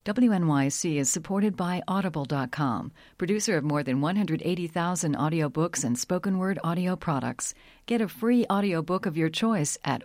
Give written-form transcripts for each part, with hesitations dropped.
WNYC is supported by Audible.com, producer of more than 180,000 audiobooks and spoken word audio products. Get a free audiobook of your choice at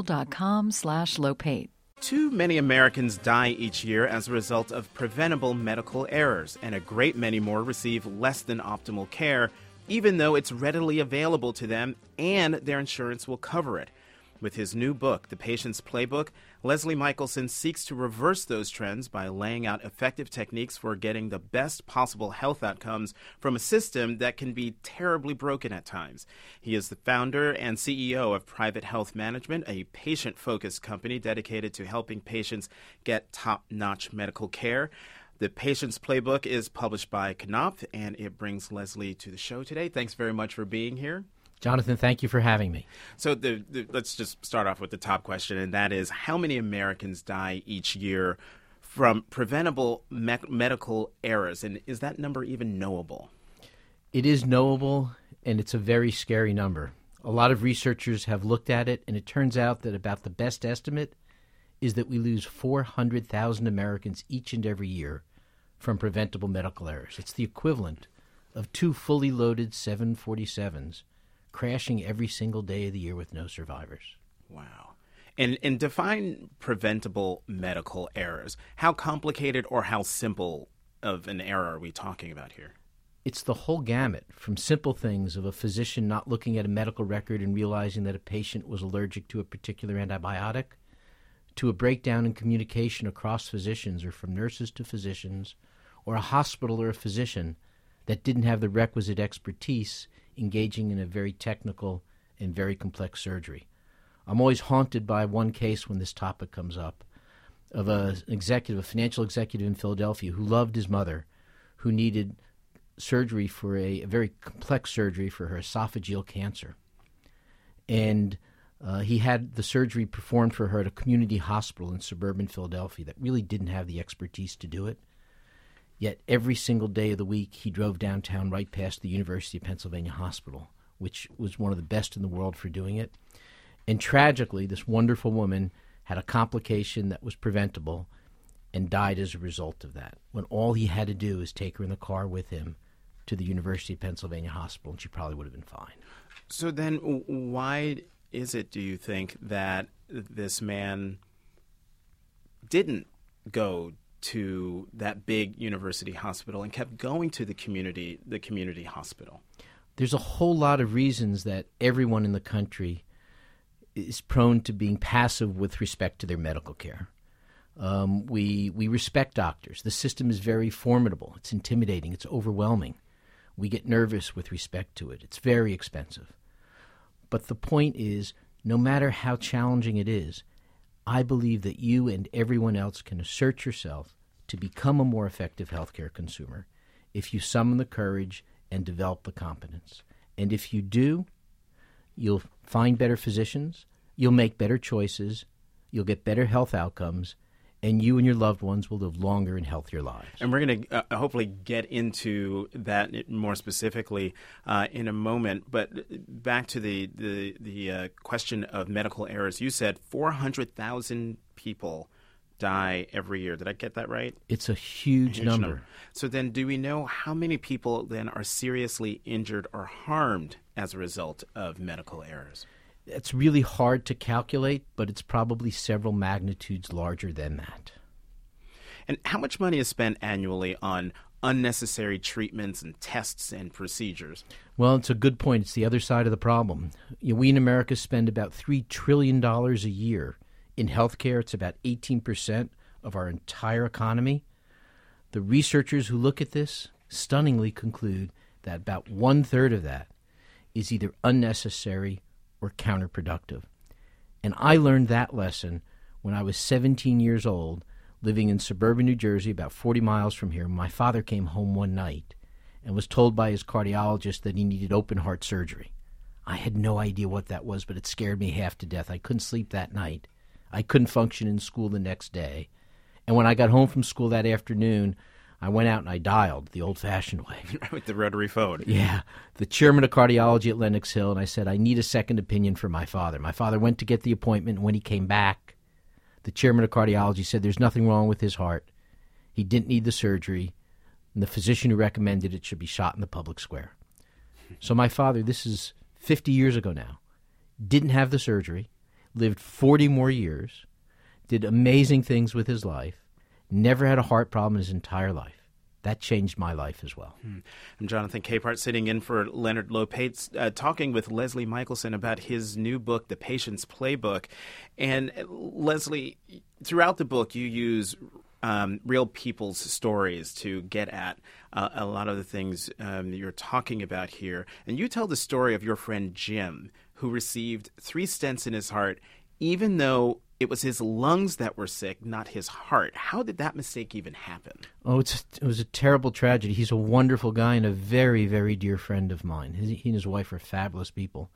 audible.com/Lopate. Too many Americans die each year as a result of preventable medical errors, and a great many more receive less than optimal care, even though it's readily available to them and their insurance will cover it. With his new book, The Patient's Playbook, Leslie Michelson seeks to reverse those trends by laying out effective techniques for getting the best possible health outcomes from a system that can be terribly broken at times. He is the founder and CEO of Private Health Management, a patient-focused company dedicated to helping patients get top-notch medical care. The Patient's Playbook is published by Knopf, and it brings Leslie to the show today. Thanks very much for being here. Jonathan, thank you for having me. So let's just start off with the top question, and that is, how many Americans die each year from preventable medical errors? And is that number even knowable? It is knowable, and it's a very scary number. A lot of researchers have looked at it, and it turns out that about the best estimate is that we lose 400,000 Americans each and every year from preventable medical errors. It's the equivalent of 2 fully loaded 747s crashing every single day of the year with no survivors. Wow. And define preventable medical errors. How complicated or how simple of an error are we talking about here? It's the whole gamut, from simple things of a physician not looking at a medical record and realizing that a patient was allergic to a particular antibiotic, to a breakdown in communication across physicians or from nurses to physicians, or a hospital or a physician that didn't have the requisite expertise engaging in a very technical and very complex surgery. I'm always haunted by one case when this topic comes up of a financial executive in Philadelphia who loved his mother, who needed surgery for a very complex surgery for her esophageal cancer. And he had the surgery performed for her at a community hospital in suburban Philadelphia that really didn't have the expertise to do it. Yet every single day of the week, he drove downtown right past the University of Pennsylvania Hospital, which was one of the best in the world for doing it. And tragically, this wonderful woman had a complication that was preventable and died as a result of that, when all he had to do is take her in the car with him to the University of Pennsylvania Hospital, and she probably would have been fine. So then why is it, do you think, that this man didn't go to that big university hospital and kept going to the community hospital? There's a whole lot of reasons that everyone in the country is prone to being passive with respect to their medical care. We respect doctors. The system is very formidable. It's intimidating. It's overwhelming. We get nervous with respect to it. It's very expensive. But the point is, no matter how challenging it is, I believe that you and everyone else can assert yourself to become a more effective healthcare consumer if you summon the courage and develop the competence. And if you do, you'll find better physicians, you'll make better choices, you'll get better health outcomes, and you and your loved ones will live longer and healthier lives. And we're going to hopefully get into that more specifically in a moment. But back to the question of medical errors. You said 400,000 people die every year. Did I get that right? It's a huge number. So then do we know how many people then are seriously injured or harmed as a result of medical errors? It's really hard to calculate, but it's probably several magnitudes larger than that. And how much money is spent annually on unnecessary treatments and tests and procedures? Well, it's a good point. It's the other side of the problem. We in America spend about $3 trillion a year in healthcare. It's about 18% of our entire economy. The researchers who look at this stunningly conclude that about 1/3 of that is either unnecessary or counterproductive. And I learned that lesson when I was 17 years old, living in suburban New Jersey, about 40 miles from here. My father came home one night and was told by his cardiologist that he needed open heart surgery. I had no idea what that was, but it scared me half to death. I couldn't sleep that night. I couldn't function in school the next day. And when I got home from school that afternoon, I went out and I dialed the old-fashioned way. With the rotary phone. Yeah. The chairman of cardiology at Lenox Hill, and I said, I need a second opinion for my father. My father went to get the appointment, and when he came back, the chairman of cardiology said there's nothing wrong with his heart. He didn't need the surgery, and the physician who recommended it should be shot in the public square. So my father, this is 50 years ago now, didn't have the surgery, lived 40 more years, did amazing things with his life, never had a heart problem in his entire life. That changed my life as well. I'm Jonathan Capehart, sitting in for Leonard Lopate, talking with Leslie Michelson about his new book, The Patient's Playbook. And Leslie, throughout the book, you use real people's stories to get at a lot of the things you're talking about here. And you tell the story of your friend Jim, who received 3 stents in his heart, even though it was his lungs that were sick, not his heart. How did that mistake even happen? Oh, it was a terrible tragedy. He's a wonderful guy and a very, very dear friend of mine. He and his wife are fabulous people.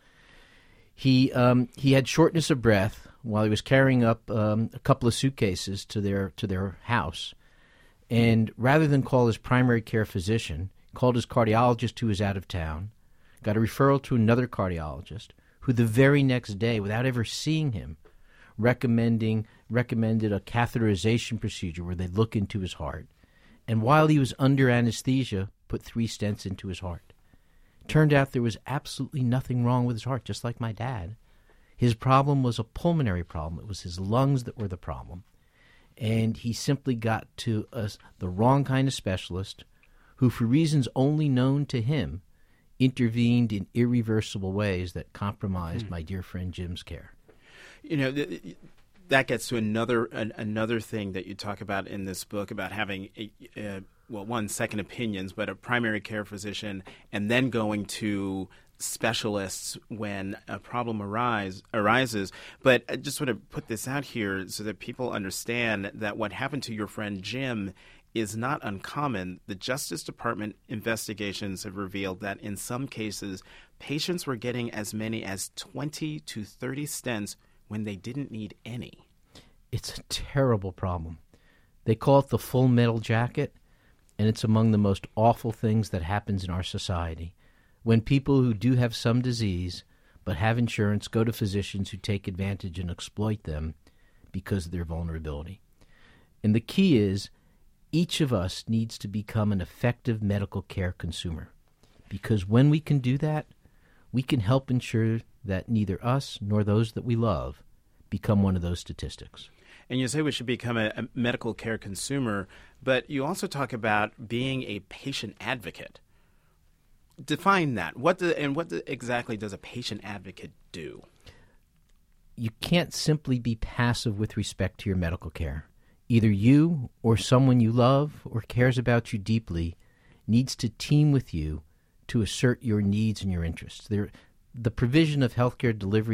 He had shortness of breath while he was carrying up a couple of suitcases to their house. And rather than call his primary care physician, called his cardiologist who was out of town, got a referral to another cardiologist, who the very next day, without ever seeing him, recommended a catheterization procedure where they'd look into his heart. And while he was under anesthesia, put 3 stents into his heart. Turned out there was absolutely nothing wrong with his heart, just like my dad. His problem was a pulmonary problem. It was his lungs that were the problem. And he simply got to the wrong kind of specialist who, for reasons only known to him, intervened in irreversible ways that compromised my dear friend Jim's care. You know, that gets to another thing that you talk about in this book about having second opinions, but a primary care physician, and then going to specialists when a problem arises. But I just want to put this out here so that people understand that what happened to your friend Jim is not uncommon. The Justice Department investigations have revealed that in some cases, patients were getting as many as 20 to 30 stents when they didn't need any. It's a terrible problem. They call it the full metal jacket, and it's among the most awful things that happens in our society. When people who do have some disease but have insurance go to physicians who take advantage and exploit them because of their vulnerability. And the key is each of us needs to become an effective medical care consumer, because when we can do that, we can help ensure that neither us nor those that we love become one of those statistics. And you say we should become a medical care consumer, but you also talk about being a patient advocate. Define that. What exactly does a patient advocate do? You can't simply be passive with respect to your medical care. Either you or someone you love or cares about you deeply needs to team with you to assert your needs and your interests. The provision of healthcare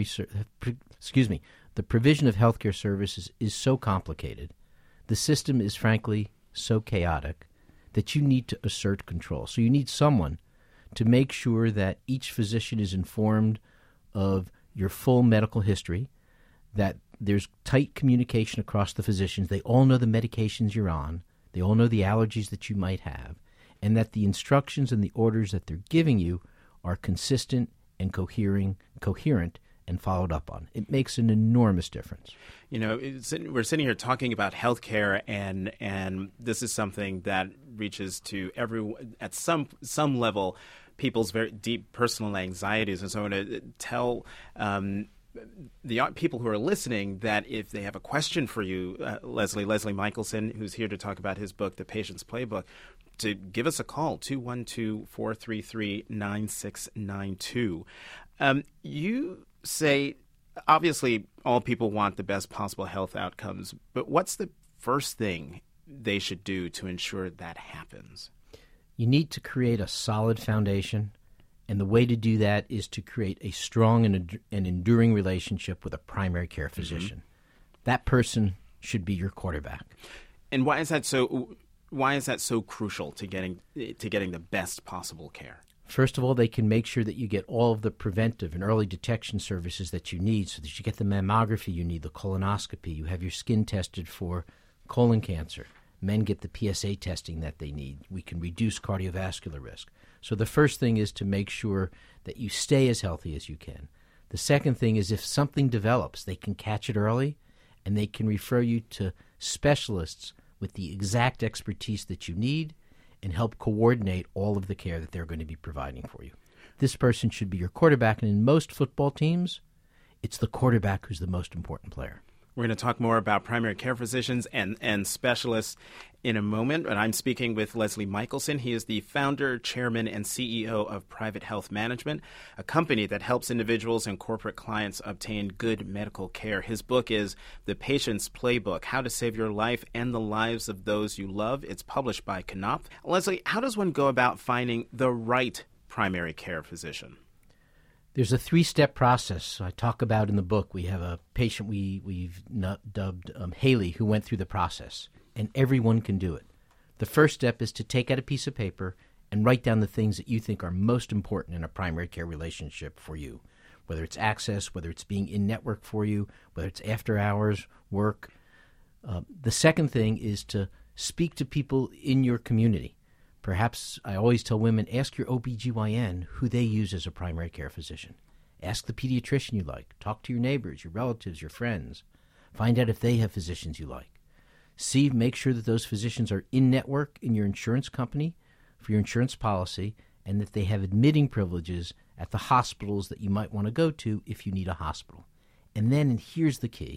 the provision of healthcare services is so complicated. The system is frankly so chaotic that you need to assert control. So you need someone to make sure that each physician is informed of your full medical history, that there's tight communication across the physicians. They all know the medications you're on. They all know the allergies that you might have, and that the instructions and the orders that they're giving you are consistent and coherent and followed up on. It makes an enormous difference. You know, we're sitting here talking about healthcare, and this is something that reaches to everyone at some level, people's very deep personal anxieties. And so I want to tell the people who are listening that if they have a question for you, Leslie Michelson, who's here to talk about his book, The Patient's Playbook, to give us a call, 212-433-9692. You say, obviously, all people want the best possible health outcomes, but what's the first thing they should do to ensure that happens? You need to create a solid foundation, and the way to do that is to create a strong and enduring relationship with a primary care physician. Mm-hmm. That person should be your quarterback. And why is that so crucial to getting the best possible care? First of all, they can make sure that you get all of the preventive and early detection services that you need, so that you get the mammography you need, the colonoscopy, you have your skin tested for colon cancer. Men get the PSA testing that they need. We can reduce cardiovascular risk. So the first thing is to make sure that you stay as healthy as you can. The second thing is if something develops, they can catch it early, and they can refer you to specialists with the exact expertise that you need and help coordinate all of the care that they're going to be providing for you. This person should be your quarterback, and in most football teams, it's the quarterback who's the most important player. We're going to talk more about primary care physicians and specialists in a moment, but I'm speaking with Leslie Michelson. He is the founder, chairman, and CEO of Private Health Management, a company that helps individuals and corporate clients obtain good medical care. His book is The Patient's Playbook, How to Save Your Life and the Lives of Those You Love. It's published by Knopf. Leslie, how does one go about finding the right primary care physician? There's a 3-step process I talk about in the book. We have a patient we've dubbed Haley, who went through the process, and everyone can do it. The first step is to take out a piece of paper and write down the things that you think are most important in a primary care relationship for you, whether it's access, whether it's being in network for you, whether it's after hours, work. The second thing is to speak to people in your community. Perhaps I always tell women, ask your OBGYN who they use as a primary care physician. Ask the pediatrician you like. Talk to your neighbors, your relatives, your friends. Find out if they have physicians you like. Make sure that those physicians are in network in your insurance company for your insurance policy, and that they have admitting privileges at the hospitals that you might want to go to if you need a hospital. And then, and here's the key,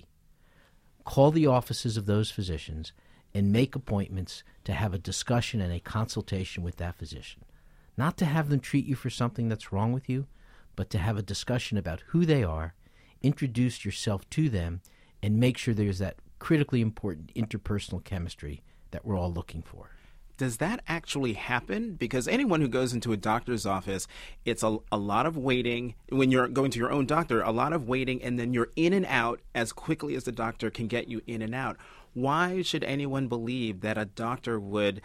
call the offices of those physicians and make appointments to have a discussion and a consultation with that physician. Not to have them treat you for something that's wrong with you, but to have a discussion about who they are, introduce yourself to them, and make sure there's that critically important interpersonal chemistry that we're all looking for. Does that actually happen? Because anyone who goes into a doctor's office, it's a lot of waiting. When you're going to your own doctor, a lot of waiting, and then you're in and out as quickly as the doctor can get you in and out. Why should anyone believe that a doctor would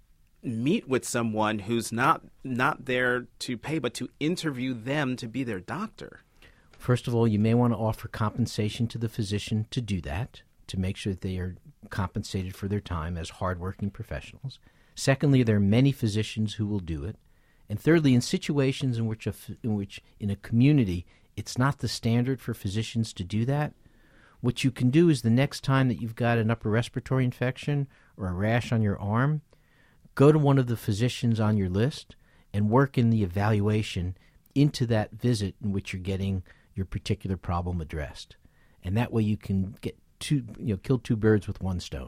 meet with someone who's not there to pay, but to interview them to be their doctor? First of all, you may want to offer compensation to the physician to do that, to make sure that they are compensated for their time as hardworking professionals. Secondly, there are many physicians who will do it. And thirdly, in situations in which in a community it's not the standard for physicians to do that, what you can do is the next time that you've got an upper respiratory infection or a rash on your arm, go to one of the physicians on your list and work in the evaluation into that visit in which you're getting your particular problem addressed. And that way you can get kill two birds with one stone.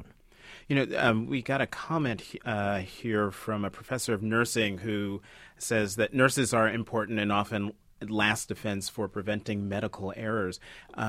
We got a comment here from a professor of nursing who says that nurses are important and often last defense for preventing medical errors.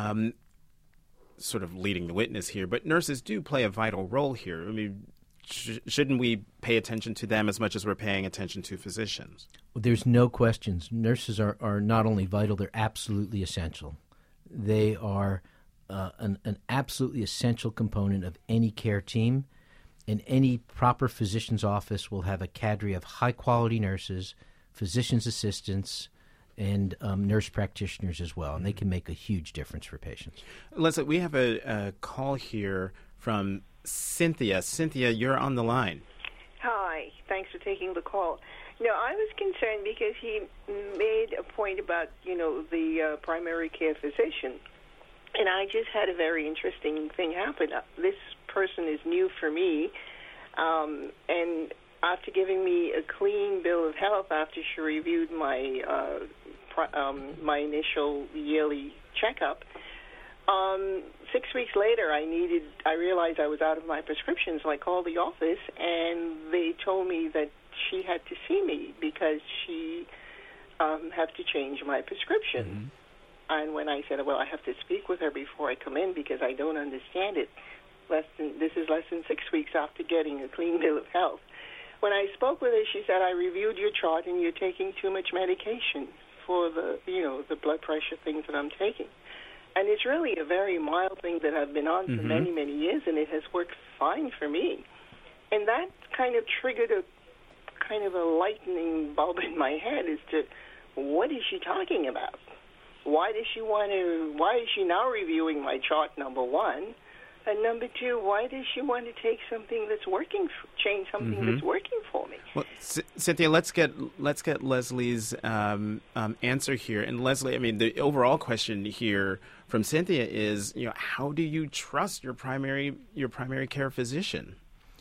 Sort of leading the witness here, but nurses do play a vital role here. I mean, shouldn't we pay attention to them as much as we're paying attention to physicians? Well, there's no questions. Nurses are not only vital, they're absolutely essential. They are an absolutely essential component of any care team, and any proper physician's office will have a cadre of high-quality nurses, physician's assistants, and nurse practitioners as well, and they can make a huge difference for patients. Leslie, we have a call here from Cynthia. Cynthia, you're on the line. Hi. Thanks for taking the call. I was concerned because he made a point about, the primary care physician, and I just had a very interesting thing happen. This person is new for me, and after giving me a clean bill of health after she reviewed my initial yearly checkup, 6 weeks later I realized I was out of my prescription, so I called the office and they told me that she had to see me because she had to change my prescription. Mm-hmm. And when I said, well, I have to speak with her before I come in because I don't understand it, this is less than 6 weeks after getting a clean bill of health. When I spoke with her, she said, I reviewed your chart and you're taking too much medication for the blood pressure things that I'm taking. And it's really a very mild thing that I've been on for many, many years, and it has worked fine for me. And that kind of triggered a lightning bulb in my head as to what is she talking about? Why is she now reviewing my chart, number one? And number two, why does she want to take something that's working, change something that's working for me? Well, Cynthia, let's get Leslie's answer here. And Leslie, I mean, the overall question here from Cynthia is, how do you trust your primary care physician?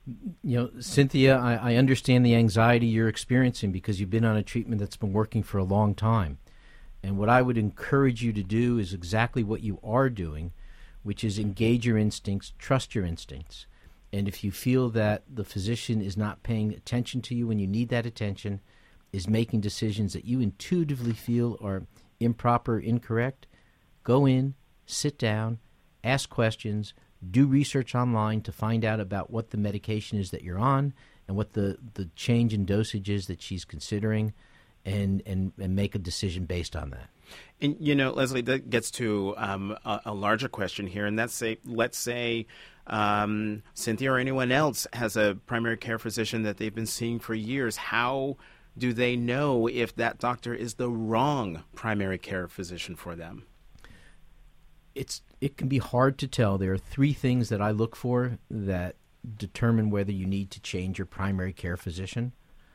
Cynthia, I understand the anxiety you're experiencing because you've been on a treatment that's been working for a long time. And what I would encourage you to do is exactly what you are doing, which is engage your instincts, trust your instincts. And if you feel that the physician is not paying attention to you when you need that attention, is making decisions that you intuitively feel are improper, incorrect, go in, sit down, ask questions, do research online to find out about what the medication is that you're on and what the change in dosage is that she's considering, and make a decision based on that. And, Leslie, that gets to a larger question here, and let's say Cynthia or anyone else has a primary care physician that they've been seeing for years. How do they know if that doctor is the wrong primary care physician for them? It can be hard to tell. There are three things that I look for that determine whether you need to change your primary care physician.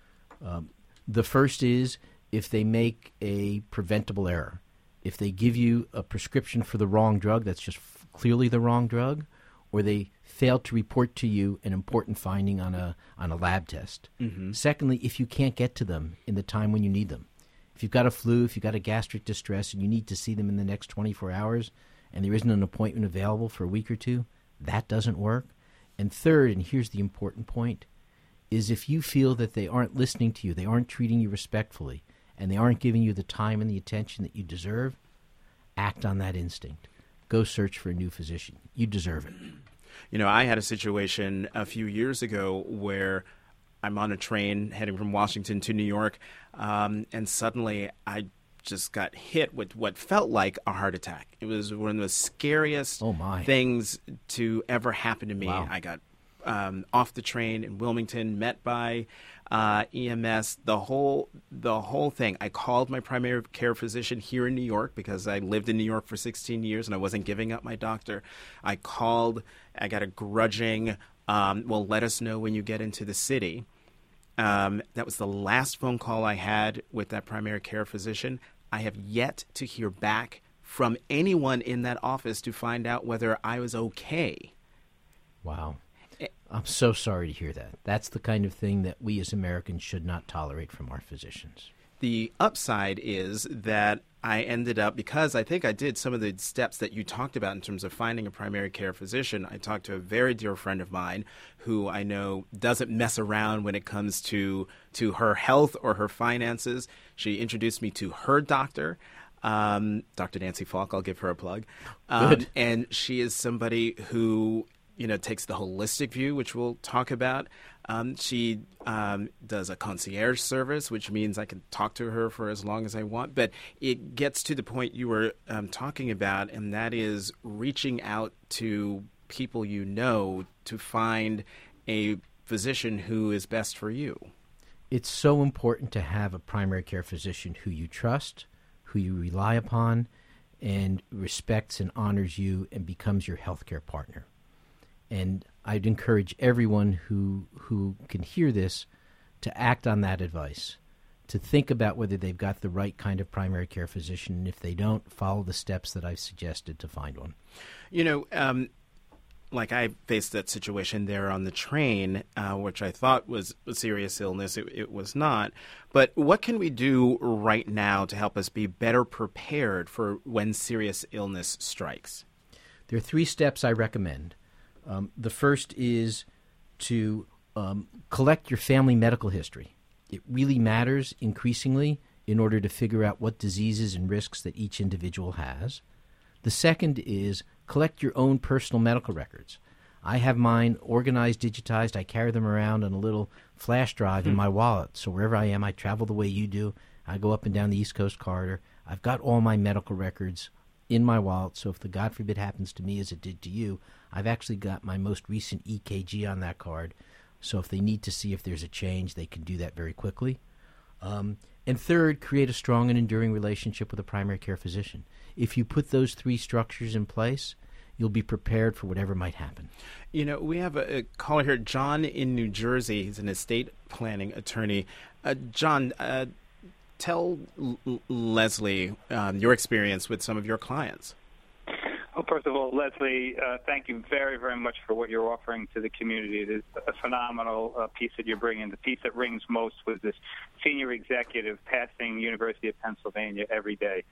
The first is if they make a preventable error. If they give you a prescription for the wrong drug, that's just clearly the wrong drug, or they fail to report to you an important finding on a lab test. Mm-hmm. Secondly, if you can't get to them in the time when you need them. If you've got a flu, if you've got a gastric distress, and you need to see them in the next 24 hours, and there isn't an appointment available for a week or two, that doesn't work. And third, and here's the important point, is if you feel that they aren't listening to you, they aren't treating you respectfully, and they aren't giving you the time and the attention that you deserve, act on that instinct. Go search for a new physician. You deserve it. I had a situation a few years ago where I'm on a train heading from Washington to New York, and suddenly I just got hit with what felt like a heart attack. It was one of the scariest things to ever happen to me. Wow. I got off the train in Wilmington, met by EMS, the whole thing. I called my primary care physician here in New York because I lived in New York for 16 years and I wasn't giving up my doctor. I got a grudging, let us know when you get into the city. That was the last phone call I had with that primary care physician. I have yet to hear back from anyone in that office to find out whether I was okay. Wow. I'm so sorry to hear that. That's the kind of thing that we as Americans should not tolerate from our physicians. The upside is that I ended up, because I think I did some of the steps that you talked about in terms of finding a primary care physician, I talked to a very dear friend of mine who I know doesn't mess around when it comes to her health or her finances. She introduced me to her doctor, Dr. Nancy Falk. I'll give her a plug. And she is somebody who takes the holistic view, which we'll talk about. She does a concierge service, which means I can talk to her for as long as I want. But it gets to the point you were talking about, and that is reaching out to people to find a physician who is best for you. It's so important to have a primary care physician who you trust, who you rely upon, and respects and honors you and becomes your healthcare partner. And I'd encourage everyone who can hear this to act on that advice, to think about whether they've got the right kind of primary care physician, and if they don't, follow the steps that I've suggested to find one. Like I faced that situation there on the train, which I thought was a serious illness. It was not. But what can we do right now to help us be better prepared for when serious illness strikes? There are 3 steps I recommend. The first is to collect your family medical history. It really matters increasingly in order to figure out what diseases and risks that each individual has. The second is collect your own personal medical records. I have mine organized, digitized. I carry them around on a little flash drive in my wallet. So wherever I am, I travel the way you do. I go up and down the East Coast corridor. I've got all my medical records in my wallet. So if the God forbid happens to me as it did to you, I've actually got my most recent EKG on that card. So if they need to see if there's a change, they can do that very quickly. And third, create a strong and enduring relationship with a primary care physician. If you put those 3 structures in place, you'll be prepared for whatever might happen. We have a caller here, John in New Jersey. He's an estate planning attorney. John, tell Leslie your experience with some of your clients. Well, first of all, Leslie, thank you very, very much for what you're offering to the community. It is a phenomenal piece that you're bringing. The piece that rings most was this senior executive passing University of Pennsylvania every day,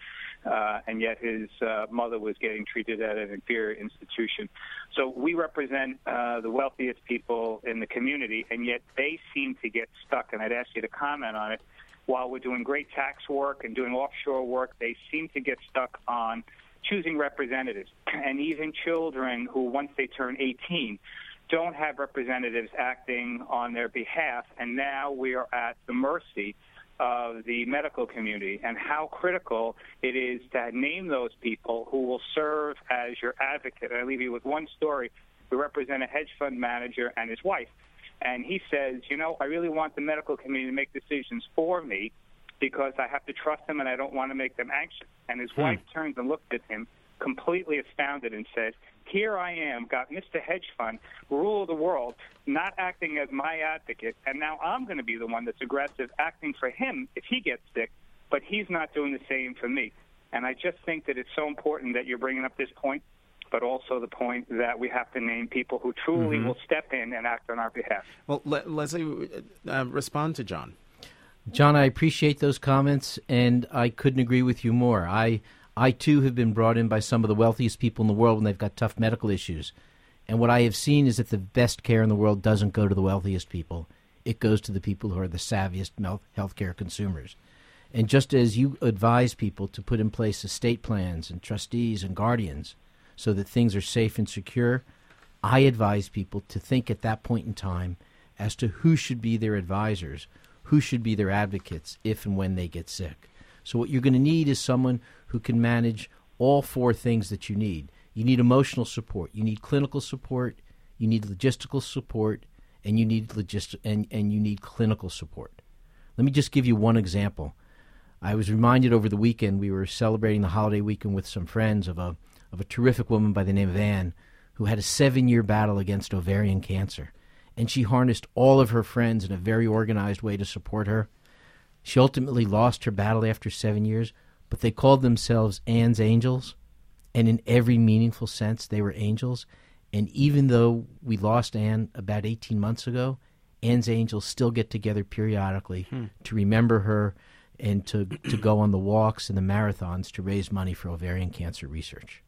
and yet his mother was getting treated at an inferior institution. So we represent the wealthiest people in the community, and yet they seem to get stuck, and I'd ask you to comment on it. While we're doing great tax work and doing offshore work, they seem to get stuck on choosing representatives, and even children who, once they turn 18, don't have representatives acting on their behalf, and now we are at the mercy of the medical community, and how critical it is to name those people who will serve as your advocate. I leave you with one story. We represent a hedge fund manager and his wife, and he says, I really want the medical community to make decisions for me, because I have to trust them and I don't want to make them anxious. And his wife turns and looked at him, completely astounded, and said, here I am, got Mr. Hedge Fund, rule of the world, not acting as my advocate, and now I'm going to be the one that's aggressive, acting for him if he gets sick, but he's not doing the same for me. And I just think that it's so important that you're bringing up this point, but also the point that we have to name people who truly will step in and act on our behalf. Well, Leslie, respond to John. John, I appreciate those comments, and I couldn't agree with you more. I too, have been brought in by some of the wealthiest people in the world when they've got tough medical issues. And what I have seen is that the best care in the world doesn't go to the wealthiest people. It goes to the people who are the savviest healthcare consumers. And just as you advise people to put in place estate plans and trustees and guardians so that things are safe and secure, I advise people to think at that point in time as to who should be their advisors, who should be their advocates if and when they get sick. So what you're going to need is someone who can manage all four things that you need. You need emotional support, you need clinical support, you need logistical support, and you need and you need clinical support. Let me just give you one example. I was reminded over the weekend, we were celebrating the holiday weekend with some friends of a terrific woman by the name of Anne who had a 7-year battle against ovarian cancer. And she harnessed all of her friends in a very organized way to support her. She ultimately lost her battle after 7 years, but they called themselves Anne's Angels, and in every meaningful sense, they were angels. And even though we lost Anne about 18 months ago, Anne's Angels still get together periodically to remember her and to go on the walks and the marathons to raise money for ovarian cancer research.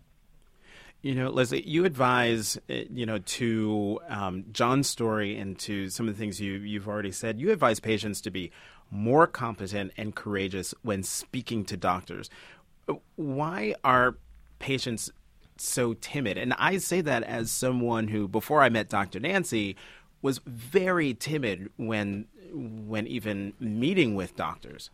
Leslie, you advise, to John's story and to some of the things you've already said, you advise patients to be more competent and courageous when speaking to doctors. Why are patients so timid? And I say that as someone who, before I met Dr. Nancy, was very timid when even meeting with doctors.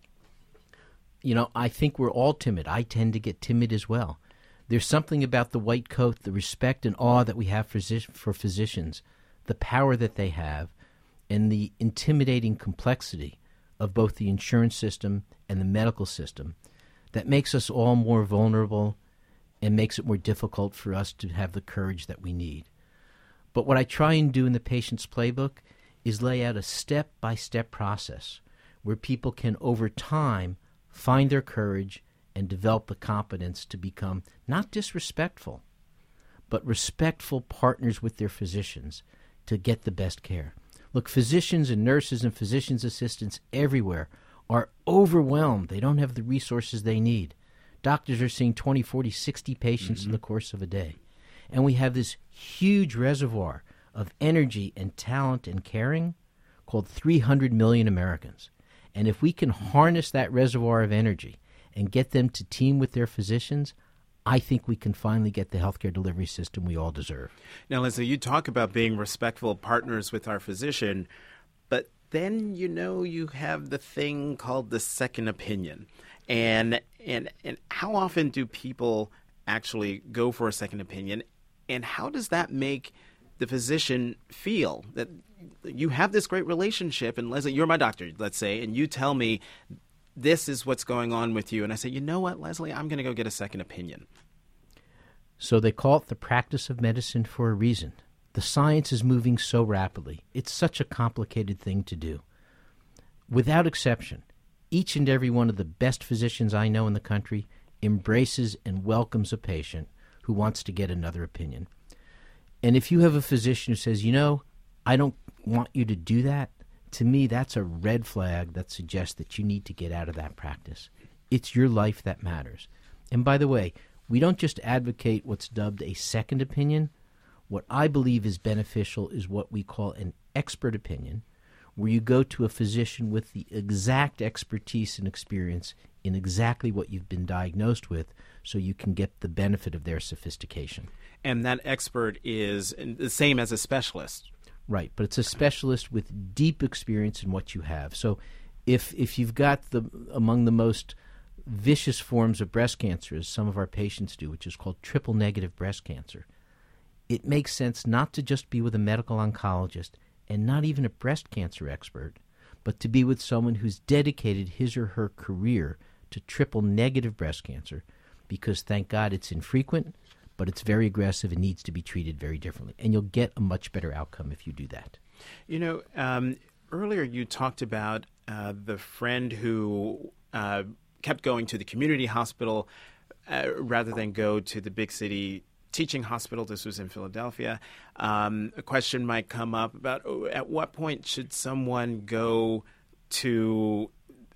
I think we're all timid. I tend to get timid as well. There's something about the white coat, the respect and awe that we have for physicians, the power that they have, and the intimidating complexity of both the insurance system and the medical system that makes us all more vulnerable and makes it more difficult for us to have the courage that we need. But what I try and do in the patient's playbook is lay out a step-by-step process where people can, over time, find their courage and develop the competence to become not disrespectful, but respectful partners with their physicians to get the best care. Look, physicians and nurses and physicians' assistants everywhere are overwhelmed. They don't have the resources they need. Doctors are seeing 20, 40, 60 patients in the course of a day. And we have this huge reservoir of energy and talent and caring called 300 million Americans. And if we can harness that reservoir of energy and get them to team with their physicians, I think we can finally get the healthcare delivery system we all deserve. Now, Leslie, you talk about being respectful partners with our physician, but then you have the thing called the second opinion. And how often do people actually go for a second opinion, and how does that make the physician feel that you have this great relationship? And Leslie, you're my doctor, let's say, and you tell me this is what's going on with you. And I say, you know what, Leslie, I'm going to go get a second opinion. So they call it the practice of medicine for a reason. The science is moving so rapidly. It's such a complicated thing to do. Without exception, each and every one of the best physicians I know in the country embraces and welcomes a patient who wants to get another opinion. And if you have a physician who says, I don't want you to do that, to me, that's a red flag that suggests that you need to get out of that practice. It's your life that matters. And by the way, we don't just advocate what's dubbed a second opinion. What I believe is beneficial is what we call an expert opinion, where you go to a physician with the exact expertise and experience in exactly what you've been diagnosed with, so you can get the benefit of their sophistication. And that expert is the same as a specialist. Right, but it's a specialist with deep experience in what you have. So if you've got among the most vicious forms of breast cancer, as some of our patients do, which is called triple-negative breast cancer, it makes sense not to just be with a medical oncologist and not even a breast cancer expert, but to be with someone who's dedicated his or her career to triple-negative breast cancer, because thank God it's infrequent, but it's very aggressive and needs to be treated very differently. And you'll get a much better outcome if you do that. Earlier you talked about the friend who kept going to the community hospital rather than go to the big city teaching hospital. This was in Philadelphia. A question might come up about at what point should someone go to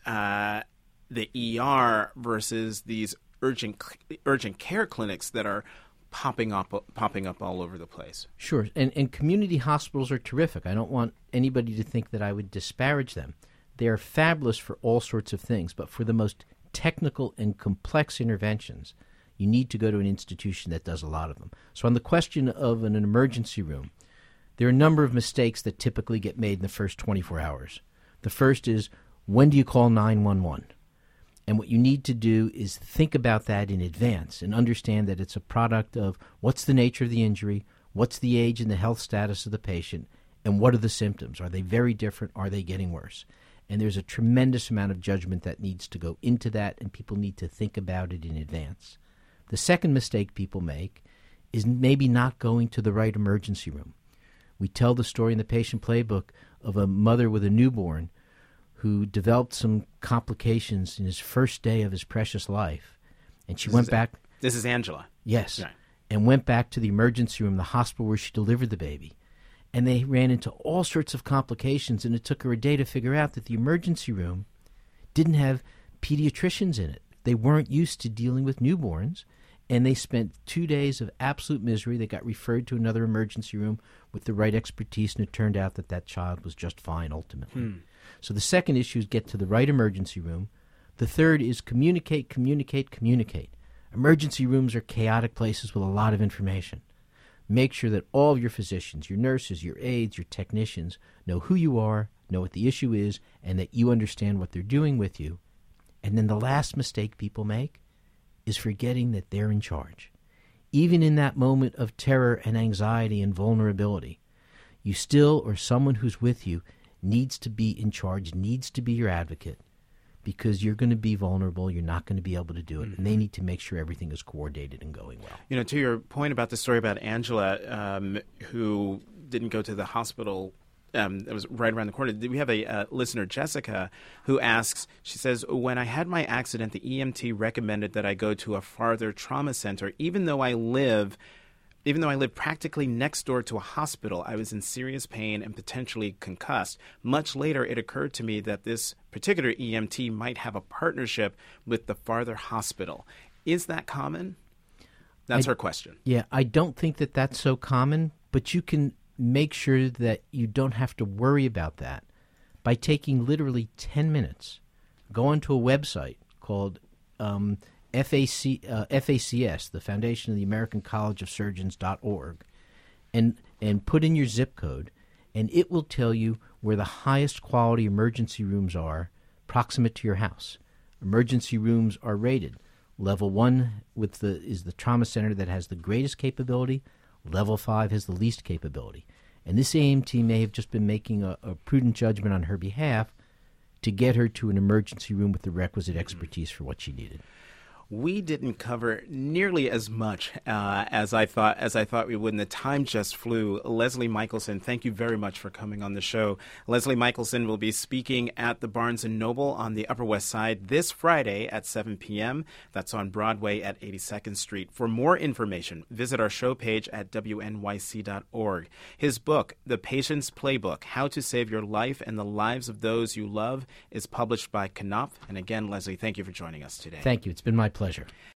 the ER versus these urgent care clinics that are popping up all over the place. Sure, and community hospitals are terrific. I don't want anybody to think that I would disparage them. They are fabulous for all sorts of things, but for the most technical and complex interventions, you need to go to an institution that does a lot of them. So on the question of an emergency room, there are a number of mistakes that typically get made in the first 24 hours. The first is, when do you call 911? And what you need to do is think about that in advance and understand that it's a product of what's the nature of the injury, what's the age and the health status of the patient, and what are the symptoms? Are they very different? Are they getting worse? And there's a tremendous amount of judgment that needs to go into that, and people need to think about it in advance. The second mistake people make is maybe not going to the right emergency room. We tell the story in the patient playbook of a mother with a newborn who developed some complications in his first day of his precious life. And she went back. This is Angela. Yes. Right. And went back to the emergency room, the hospital where she delivered the baby. And they ran into all sorts of complications, and it took her a day to figure out that the emergency room didn't have pediatricians in it. They weren't used to dealing with newborns, and they spent 2 days of absolute misery. They got referred to another emergency room with the right expertise, and it turned out that that child was just fine ultimately. So the second issue is get to the right emergency room. The third is communicate. Emergency rooms are chaotic places with a lot of information. Make sure that all of your physicians, your nurses, your aides, your technicians know who you are, know what the issue is, and that you understand what they're doing with you. And then the last mistake people make is forgetting that they're in charge. Even in that moment of terror and anxiety and vulnerability, you still, or someone who's with you, needs to be in charge, needs to be your advocate, because you're going to be vulnerable, you're not going to be able to do it, and they need to make sure everything is coordinated and going well. To your point about the story about Angela, who didn't go to the hospital, it was right around the corner. We have a listener, Jessica, who asks, she says, when I had my accident, the EMT recommended that I go to a farther trauma center, even though I live practically next door to a hospital. I was in serious pain and potentially concussed. Much later, it occurred to me that this particular EMT might have a partnership with the farther hospital. Is that common? That's her question. Yeah, I don't think that that's so common, but you can make sure that you don't have to worry about that by taking literally 10 minutes. Go onto a website called FACS, the Foundation of the American College of Surgeons.org, and put in your zip code, and it will tell you where the highest quality emergency rooms are proximate to your house. Emergency rooms are rated. Level 1 is the trauma center that has the greatest capability. Level 5 has the least capability. And this AMT may have just been making a prudent judgment on her behalf to get her to an emergency room with the requisite expertise for what she needed. we didn't cover nearly as much as I thought we would, and the time just flew. Leslie Michelson, thank you very much for coming on the show. Leslie Michelson will be speaking at the Barnes & Noble on the Upper West Side this Friday at 7 p.m. That's on Broadway at 82nd Street. For more information, visit our show page at wnyc.org. His book, The Patient's Playbook, How to Save Your Life and the Lives of Those You Love, is published by Knopf. And again, Leslie, thank you for joining us today. Thank you. It's been my pleasure.